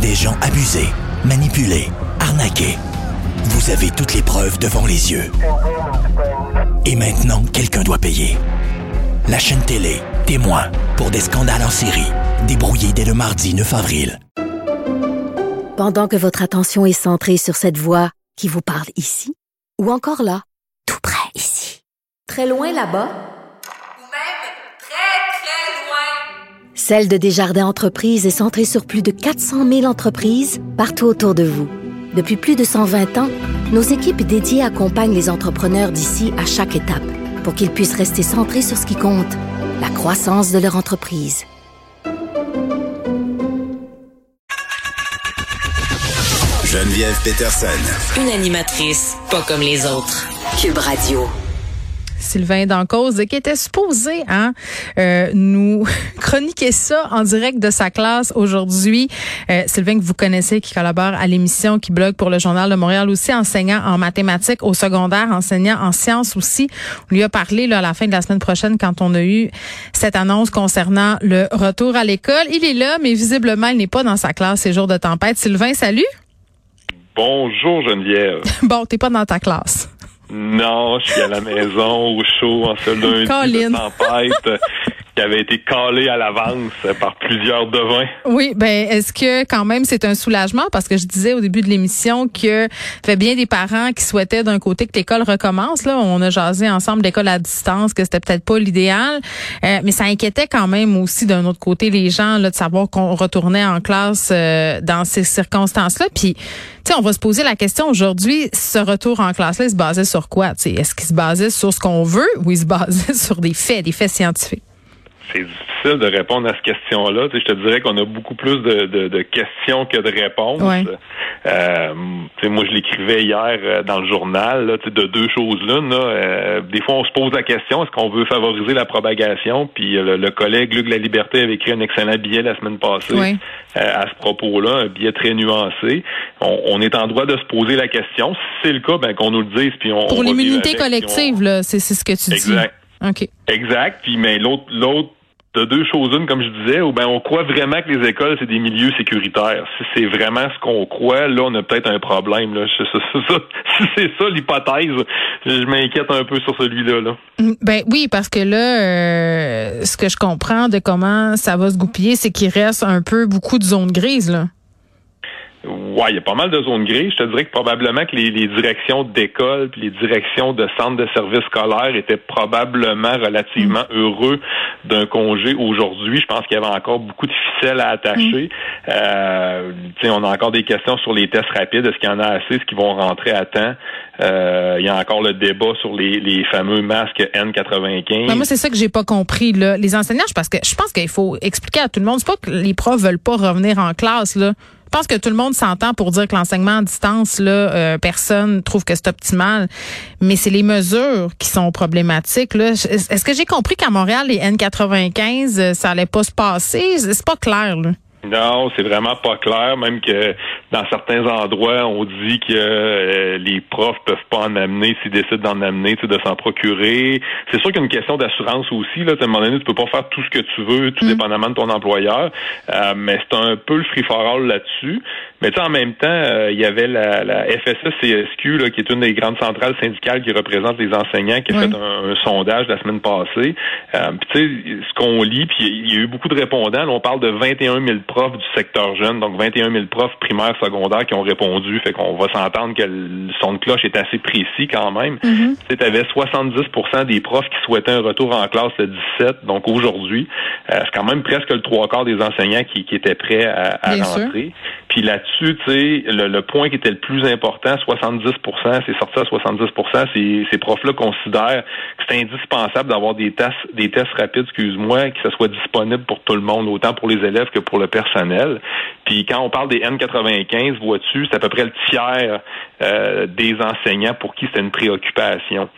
des gens abusés, manipulés, arnaqués. Vous avez toutes les preuves devant les yeux. Et maintenant, quelqu'un doit payer. La chaîne télé, témoin, pour des scandales en série, débrouillés dès le mardi 9 avril. Pendant que votre attention est centrée sur cette voix qui vous parle ici, ou encore là, tout près ici, très loin là-bas, ou même très, très loin. Celle de Desjardins Entreprises est centrée sur plus de 400 000 entreprises partout autour de vous. Depuis plus de 120 ans, nos équipes dédiées accompagnent les entrepreneurs d'ici à chaque étape pour qu'ils puissent rester centrés sur ce qui compte, la croissance de leur entreprise. Geneviève Peterson. Une animatrice pas comme les autres. Cube Radio. Sylvain Dancause, qui était supposé nous chroniquer ça en direct de sa classe aujourd'hui. Sylvain, que vous connaissez, qui collabore à l'émission, qui blogue pour le Journal de Montréal aussi, enseignant en mathématiques au secondaire, enseignant en sciences aussi. On lui a parlé là, à la fin de la semaine prochaine quand on a eu cette annonce concernant le retour à l'école. Il est là, mais visiblement, il n'est pas dans sa classe ces jours de tempête. Sylvain, salut! Bonjour Geneviève. Bon, t'es pas dans ta classe. Non, je suis à la maison, au chaud, en ce lundi de tempête qui avait été calé à l'avance par plusieurs devins. Oui, est-ce que quand même c'est un soulagement? Parce que je disais au début de l'émission que fait bien des parents qui souhaitaient d'un côté que l'école recommence. Là, on a jasé ensemble l'école à distance, que c'était peut-être pas l'idéal. Mais ça inquiétait quand même aussi d'un autre côté les gens là, de savoir qu'on retournait en classe dans ces circonstances-là. Puis, tu sais, on va se poser la question aujourd'hui, ce retour en classe-là, il se basait sur quoi? T'sais, est-ce qu'il se basait sur ce qu'on veut ou il se basait sur des faits scientifiques? C'est difficile de répondre à cette question-là. Je te dirais qu'on a beaucoup plus de questions que de réponses. Ouais. Moi, je l'écrivais hier dans le journal, là, de deux choses l'une. Des fois, on se pose la question, est-ce qu'on veut favoriser la propagation? Puis le collègue Luc Laliberté avait écrit un excellent billet la semaine passée à ce propos-là, un billet très nuancé. On est en droit de se poser la question. Si c'est le cas, qu'on nous le dise. Puis pour l'immunité collective, là, c'est ce que tu dis. Exact. OK. Exact. Puis mais l'autre de deux choses une, comme je disais, ou on croit vraiment que les écoles, c'est des milieux sécuritaires. Si c'est vraiment ce qu'on croit, là, on a peut-être un problème. Là. Si c'est ça l'hypothèse, je m'inquiète un peu sur celui-là. Là. Oui, parce que là, ce que je comprends de comment ça va se goupiller, c'est qu'il reste un peu beaucoup de zones grises, là. Ouais, il y a pas mal de zones grises. Je te dirais que probablement que les directions d'école puis les directions de centres de services scolaires étaient probablement relativement heureux d'un congé aujourd'hui. Je pense qu'il y avait encore beaucoup de ficelles à attacher. On a encore des questions sur les tests rapides. Est-ce qu'il y en a assez? Est-ce qu'ils vont rentrer à temps? Il y a encore le débat sur les fameux masques N95. Moi, c'est ça que j'ai pas compris, là. Les enseignants, parce que je pense qu'il faut expliquer à tout le monde. C'est pas que les profs veulent pas revenir en classe, là. Je pense que tout le monde s'entend pour dire que l'enseignement à distance, là, personne trouve que c'est optimal. Mais c'est les mesures qui sont problématiques, là. Est-ce que j'ai compris qu'à Montréal, les N95, ça allait pas se passer? C'est pas clair, là. Non, c'est vraiment pas clair. Même que dans certains endroits, on dit que les profs peuvent pas en amener s'ils décident d'en amener, de s'en procurer. C'est sûr qu'il y a une question d'assurance aussi. Là, à un moment donné, tu peux pas faire tout ce que tu veux, tout dépendamment de ton employeur. Mais c'est un peu le free-for-all là-dessus. Mais en même temps, il y avait la FSS-CSQ, là, qui est une des grandes centrales syndicales qui représente les enseignants, qui a fait un sondage la semaine passée. Puis tu sais, ce qu'on lit, puis il y a eu beaucoup de répondants. Là, on parle de 21 000 profs du secteur jeune, donc 21 000 profs primaires, secondaires qui ont répondu. Fait qu'on va s'entendre que le son de cloche est assez précis quand même. Tu avais 70% des profs qui souhaitaient un retour en classe le 17, donc aujourd'hui. C'est quand même presque le trois quarts des enseignants qui étaient prêts à rentrer. Puis là-dessus, tu sais, le point qui était le plus important, 70%, c'est sorti à 70%, ces profs-là considèrent que c'est indispensable d'avoir des tests rapides, que ce soit disponible pour tout le monde, autant pour les élèves que pour le personnel. Puis quand on parle des N95, vois-tu, c'est à peu près le tiers des enseignants pour qui c'est une préoccupation.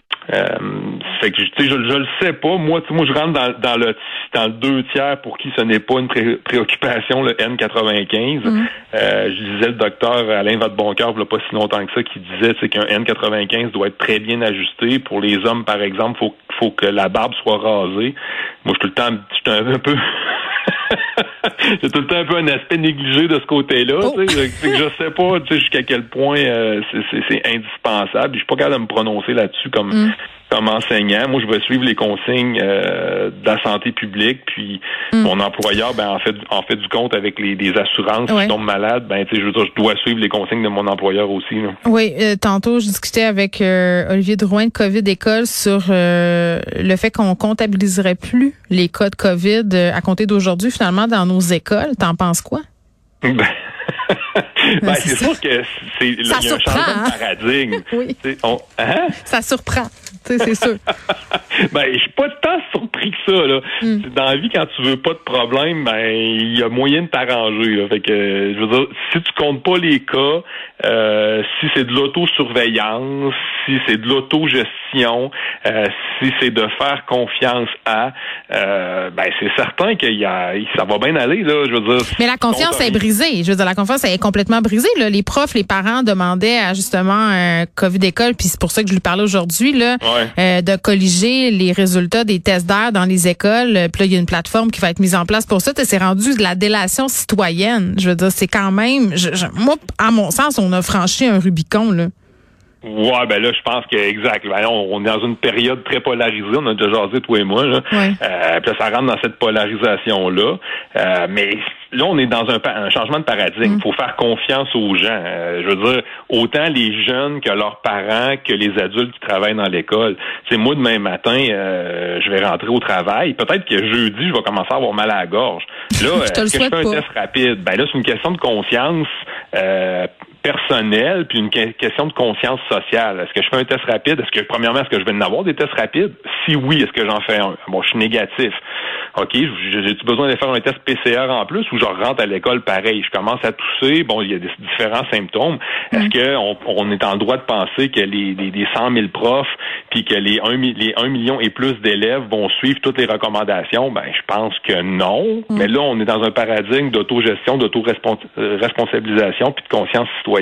Fait que je le sais pas. Moi je rentre dans le deux tiers pour qui ce n'est pas une préoccupation, le N95. Je disais le docteur Alain Vadeboncoeur il n'y a pas si longtemps que ça qui disait qu'un N95 doit être très bien ajusté. Pour les hommes, par exemple, faut que la barbe soit rasée. Moi, je suis un peu C'est tout le temps un peu un aspect négligé de ce côté-là. Tu sais, je sais pas, tu sais, jusqu'à quel point c'est indispensable. Je suis pas capable de me prononcer là-dessus comme enseignant. Moi, je vais suivre les consignes de la santé publique, puis mon employeur, en fait du compte avec les assurances qui tombent malades. Tu sais, je veux dire, je dois suivre les consignes de mon employeur aussi. Là. Oui, tantôt, je discutais avec Olivier Drouin de COVID École sur le fait qu'on comptabiliserait plus les cas de COVID à compter d'aujourd'hui, finalement, dans nos écoles. T'en penses quoi? C'est sûr que il y a un changement de paradigme. Oui. Ça surprend. C'est sûr. Je suis pas tant surpris que ça, là. Dans la vie, quand tu veux pas de problème, il y a moyen de t'arranger, là. Fait que, je veux dire, si tu comptes pas les cas, si c'est de l'autosurveillance, si c'est de l'autogestion, si c'est de faire confiance à, c'est certain que ça va bien aller, là. Je veux dire. Mais la confiance est brisée. Je veux dire, la confiance est complètement brisée, là. Les profs, les parents demandaient à, justement, COVID École, puis c'est pour ça que je lui parlais aujourd'hui, là. De colliger les résultats des tests d'air dans les écoles. Puis là, il y a une plateforme qui va être mise en place pour ça. C'est rendu de la délation citoyenne. Je veux dire, c'est quand même... moi, à mon sens, on a franchi un Rubicon, là. Ouais, là, je pense que exact. On est dans une période très polarisée. On a déjà jasé, toi et moi, là. Puis là, ça rentre dans cette polarisation-là. Mais là, on est dans un changement de paradigme. Il faut faire confiance aux gens. Je veux dire, autant les jeunes que leurs parents, que les adultes qui travaillent dans l'école. C'est moi, demain matin, je vais rentrer au travail. Peut-être que jeudi, je vais commencer à avoir mal à la gorge. Là, est-ce que je fais un test rapide? Là, c'est une question de conscience personnelle, puis une question de conscience sociale. Est-ce que je fais un test rapide? Premièrement, est-ce que je vais en avoir des tests rapides? Si oui, est-ce que j'en fais un? Bon, je suis négatif. OK, j'ai-tu besoin de faire un test PCR en plus ou je rentre à l'école pareil? Je commence à tousser. Bon, il y a différents symptômes. Est-ce qu'on est en droit de penser que les 100 000 profs puis que les 1 million et plus d'élèves vont suivre toutes les recommandations? Je pense que non. Mais là, on est dans un paradigme d'autogestion, d'autoresponsabilisation puis de conscience citoyenne.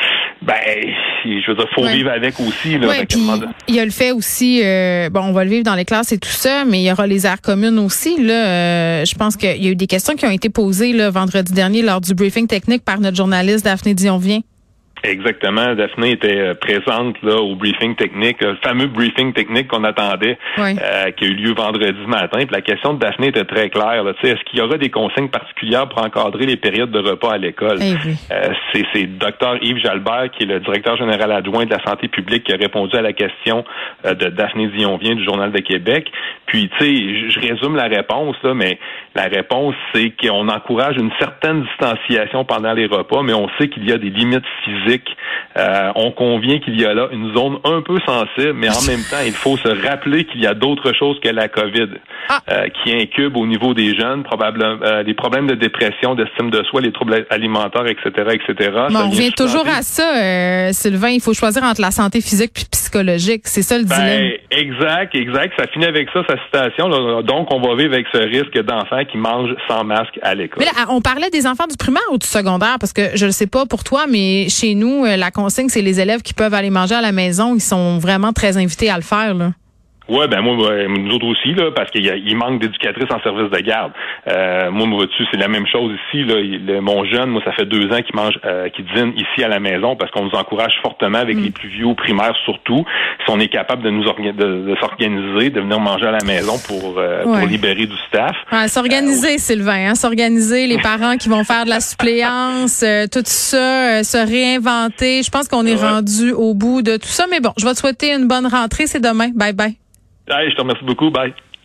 Je veux dire, faut vivre avec aussi. Là, il y a le fait aussi, on va le vivre dans les classes et tout ça, mais il y aura les aires communes aussi. Là, je pense qu'il y a eu des questions qui ont été posées là, vendredi dernier lors du briefing technique par notre journaliste Daphné Dionvien. Exactement. Daphné était présente là au briefing technique, le fameux briefing technique qu'on attendait, qui a eu lieu vendredi matin. Puis la question de Daphné était très claire. Là, est-ce qu'il y aura des consignes particulières pour encadrer les périodes de repas à l'école? C'est Dr Yves Jalbert, qui est le directeur général adjoint de la santé publique, qui a répondu à la question de Daphné Dionvien du Journal de Québec. Puis, je résume la réponse, là, mais la réponse, c'est qu'on encourage une certaine distanciation pendant les repas, mais on sait qu'il y a des limites physiques. On convient qu'il y a là une zone un peu sensible, mais en même temps, il faut se rappeler qu'il y a d'autres choses que la COVID qui incube au niveau des jeunes, probablement des problèmes de dépression, d'estime de soi, les troubles alimentaires, etc., etc. On revient toujours à ça, Sylvain. Il faut choisir entre la santé physique puis psychologique. C'est ça le dilemme. Exact. Ça finit avec ça, sa citation. Là. Donc, on va vivre avec ce risque d'enfants qui mangent sans masque à l'école. Mais là, on parlait des enfants du primaire ou du secondaire, parce que je ne sais pas pour toi, mais chez nous, la consigne, c'est les élèves qui peuvent aller manger à la maison. Ils sont vraiment très invités à le faire, là. Ouais, nous autres aussi, là, parce qu'il manque d'éducatrices en service de garde. Moi, vois-tu, c'est la même chose ici, là. Mon jeune, moi, ça fait 2 ans qu'il mange, qu'il dîne ici à la maison, parce qu'on nous encourage fortement avec les plus vieux au primaire, surtout, si on est capable de s'organiser, de venir manger à la maison pour libérer du staff. S'organiser, Sylvain, s'organiser, les parents qui vont faire de la suppléance, tout ça, se réinventer. Je pense qu'on est rendu au bout de tout ça, mais bon, je vais te souhaiter une bonne rentrée. C'est demain. Bye bye. Je te remercie beaucoup. Bye.